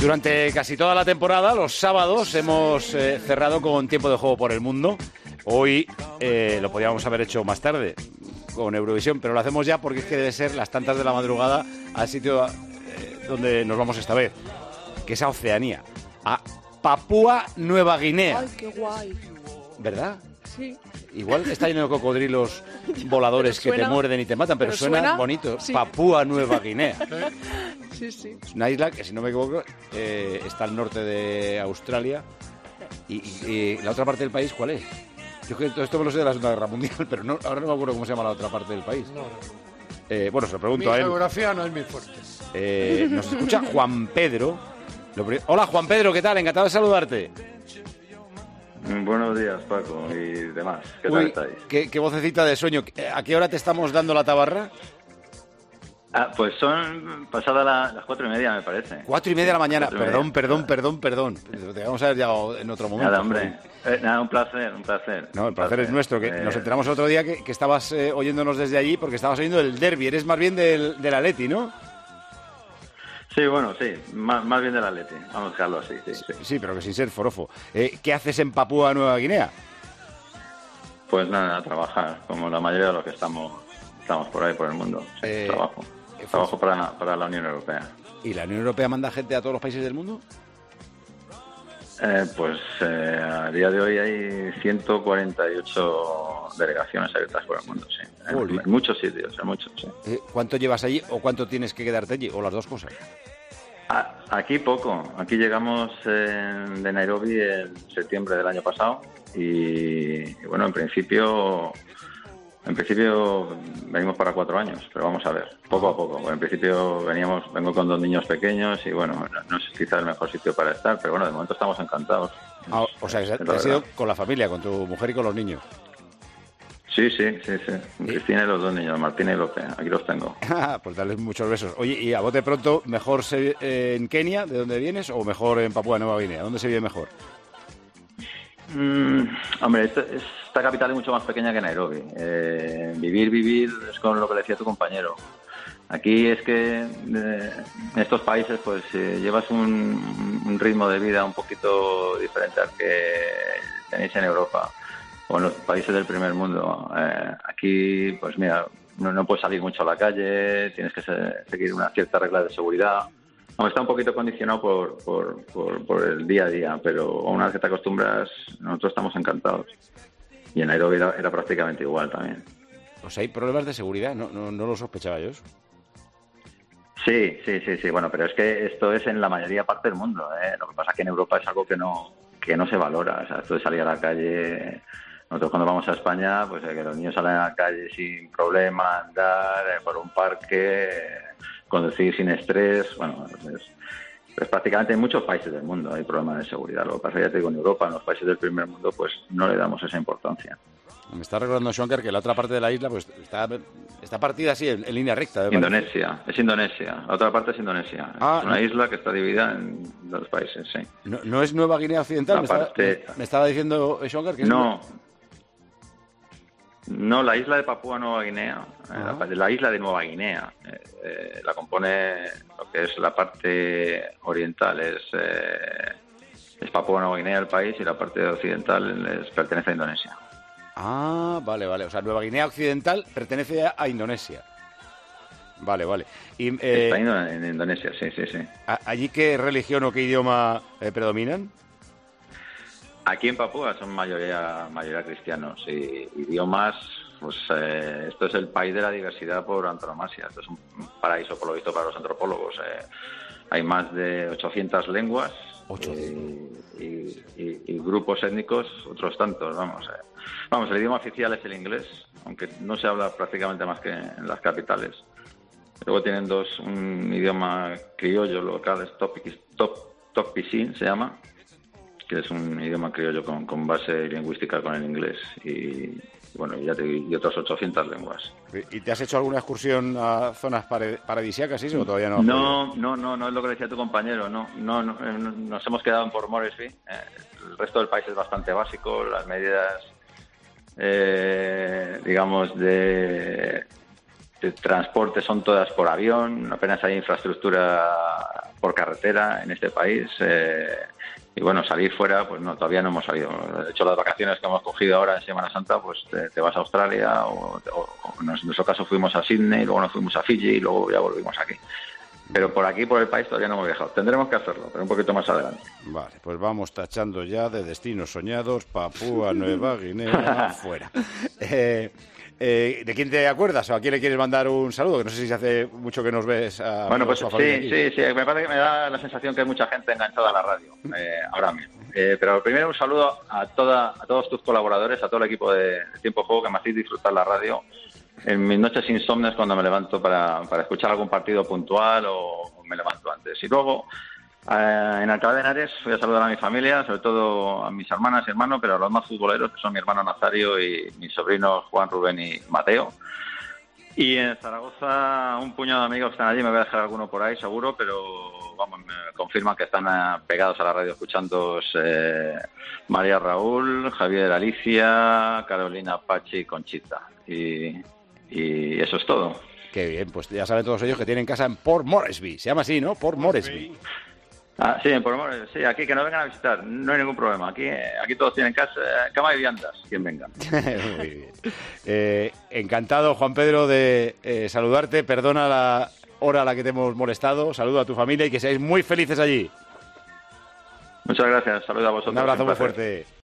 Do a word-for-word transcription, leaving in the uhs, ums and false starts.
Durante casi toda la temporada, los sábados, hemos eh, cerrado con Tiempo de Juego por el Mundo. Hoy eh, lo podíamos haber hecho más tarde, con Eurovisión, pero lo hacemos ya porque es que debe ser las tantas de la madrugada al sitio eh, donde nos vamos esta vez, que es a Oceanía, a Papúa Nueva Guinea. ¡Ay, qué guay! ¿Verdad? Sí. Igual está lleno de cocodrilos voladores que suena, te muerden y te matan, pero, pero suena, suena bonito. Sí. Papúa Nueva Guinea. Sí, sí. Es una isla que, si no me equivoco, eh, está al norte de Australia. Y, y, y la otra parte del país, ¿cuál es? Yo creo que todo esto me lo sé de la Segunda Guerra Mundial, pero no, ahora no me acuerdo cómo se llama la otra parte del país. No, no, no. Eh, bueno, se lo pregunto mi a él. Mi geografía no es muy fuerte. Eh, nos escucha Juan Pedro. Hola, Juan Pedro, ¿qué tal? Encantado de saludarte. Buenos días, Paco, y demás. ¿Qué Uy, tal estáis? Qué, qué vocecita de sueño. ¿A qué hora te estamos dando la tabarra? Ah, pues son pasadas la, las cuatro y media, me parece. Cuatro y media de la mañana. Perdón, perdón, perdón, perdón. Te vamos a haber llegado en otro momento. Nada, hombre. Eh, nada, un placer, un placer. No, el placer, placer. es nuestro. Que eh... Nos enteramos el otro día que, que estabas eh, oyéndonos desde allí porque estabas oyendo el derbi. Eres más bien del, del Atleti, ¿no? Sí, bueno, sí. Más, más bien del Atleti. Vamos a dejarlo así, sí. Sí, sí pero que sin ser forofo. Eh, ¿Qué haces en Papúa Nueva Guinea? Pues nada, a trabajar, como la mayoría de los que estamos, estamos por ahí, por el mundo. Sí, eh... trabajo. Trabajo para, para la Unión Europea. ¿Y la Unión Europea manda gente a todos los países del mundo? Eh, pues eh, a día de hoy hay ciento cuarenta y ocho delegaciones abiertas por el mundo, sí. En, en muchos sitios, en muchos, sí. Eh, ¿Cuánto llevas allí o cuánto tienes que quedarte allí? ¿O las dos cosas? A, aquí poco. Aquí llegamos eh, de Nairobi en septiembre del año pasado y, y bueno, en principio... En principio venimos para cuatro años, pero vamos a ver, poco a poco. Bueno, en principio veníamos, vengo con dos niños pequeños y bueno, no, no es quizás el mejor sitio para estar, pero bueno, de momento estamos encantados. Ah, o sea, que has ido con la familia, con tu mujer y con los niños. Sí, sí, sí, sí. ¿Sí? Cristina y los dos niños, Martín y López, aquí los tengo. Pues darles muchos besos. Oye, y a bote pronto, ¿mejor se, eh, en Kenia, de donde vienes, o mejor en Papúa Nueva Guinea? ¿Dónde se vive mejor? Mm, hombre, esta, esta capital es mucho más pequeña que Nairobi. Eh, vivir, vivir es con lo que decía tu compañero. Aquí es que eh, en estos países pues eh, llevas un, un ritmo de vida un poquito diferente al que tenéis en Europa o en los países del primer mundo. Eh, aquí, pues mira, no, no puedes salir mucho a la calle, tienes que se, seguir una cierta regla de seguridad. No, está un poquito condicionado por, por, por, por el día a día, pero una vez que te acostumbras, nosotros estamos encantados. Y en Nairobi era, era prácticamente igual también. O sea, hay problemas de seguridad, no, no, no lo sospechaba yo eso. Sí, sí, sí, sí. Bueno, pero es que esto es en la mayoría parte del mundo, ¿eh? Lo que pasa es que en Europa es algo que no, que no se valora. O sea, esto de salir a la calle... Nosotros cuando vamos a España, pues eh, que los niños salen a la calle sin problema, andar eh, por un parque... Eh, conducir sin estrés, bueno, es, es prácticamente en muchos países del mundo hay problemas de seguridad. Lo que pasa, ya te digo, en Europa, en los países del primer mundo, pues no le damos esa importancia. Me está recordando, Shonker, que la otra parte de la isla pues está, está partida así, en, en línea recta. Indonesia, parece. Es Indonesia. La otra parte es Indonesia. Ah, es una no. isla que está dividida en dos países, sí. ¿No, no es Nueva Guinea Occidental? Me, parte... estaba, me estaba diciendo Shonker que es... No. No, la isla de Papúa Nueva Guinea, uh-huh. la, la isla de Nueva Guinea, eh, eh, la compone lo que es la parte oriental, es, eh, es Papúa Nueva Guinea el país, y la parte occidental es, pertenece a Indonesia. Ah, vale, vale. O sea, Nueva Guinea Occidental pertenece a, a Indonesia. Vale, vale. Y, eh, Está en, en Indonesia, sí, sí, sí. ¿Allí qué religión o qué idioma eh, predominan? Aquí en Papúa son mayoría mayoría cristianos y idiomas, pues eh, esto es el país de la diversidad por antonomasia. Esto es un paraíso, por lo visto, para los antropólogos. Eh, hay más de ochocientas lenguas eh, y, y, y grupos étnicos, otros tantos, vamos. Eh. Vamos, el idioma oficial es el inglés, aunque no se habla prácticamente más que en las capitales. Luego tienen dos, un idioma criollo local, es Tokpisin, se llama, que es un idioma criollo con, con base lingüística con el inglés, y bueno, ya te, y otras ochocientas lenguas. ¿Y te has hecho alguna excursión a zonas paradisíacas, sí, o todavía no? No, no, no, no es lo que decía tu compañero, no, no, no, nos hemos quedado en Port Moresby. Eh, el resto del país es bastante básico, las medidas, eh, digamos, de de transporte son todas por avión, apenas hay infraestructura por carretera en este país. Eh, y bueno, salir fuera, pues no, todavía no hemos salido. De hecho, las vacaciones que hemos cogido ahora en Semana Santa, pues te, te vas a Australia o, o, o en nuestro caso fuimos a Sydney, luego nos fuimos a Fiji y luego ya volvimos aquí. Pero por aquí, por el país, todavía no hemos viajado. Tendremos que hacerlo, pero un poquito más adelante. Vale, pues vamos tachando ya de destinos soñados, Papúa Nueva Guinea, fuera. Eh, eh, ¿De quién te acuerdas o a quién le quieres mandar un saludo? Que no sé si hace mucho que nos ves. A bueno, pues sí, sí, sí. Me parece que me da la sensación que hay mucha gente enganchada a la radio eh, ahora mismo. Eh, pero primero un saludo a, toda, a todos tus colaboradores, a todo el equipo de, de Tiempo de Juego que me hacéis disfrutar la radio en mis noches insomnes cuando me levanto para, para escuchar algún partido puntual o, o me levanto antes. Y luego, eh, en Alcalá de Henares, voy a saludar a mi familia, sobre todo a mis hermanas y hermanos, pero a los más futboleros, que son mi hermano Nazario y mis sobrinos Juan, Rubén y Mateo. Y en Zaragoza, un puñado de amigos que están allí, me voy a dejar alguno por ahí seguro, pero vamos, me confirman que están eh, pegados a la radio escuchando eh, María Raúl, Javier Alicia, Carolina Pachi y Conchita. Y... Y eso es todo. Qué bien, pues ya saben todos ellos que tienen casa en Port Moresby. Se llama así, ¿no? Port Moresby. Ah, sí, en Port Moresby. Sí, aquí que nos vengan a visitar. No hay ningún problema. Aquí aquí todos tienen casa, cama y viandas. Quien venga. Muy bien. Eh, encantado, Juan Pedro, de eh, saludarte. Perdona la hora a la que te hemos molestado. Saludo a tu familia y que seáis muy felices allí. Muchas gracias. Saludos a vosotros. Un abrazo muy fuerte.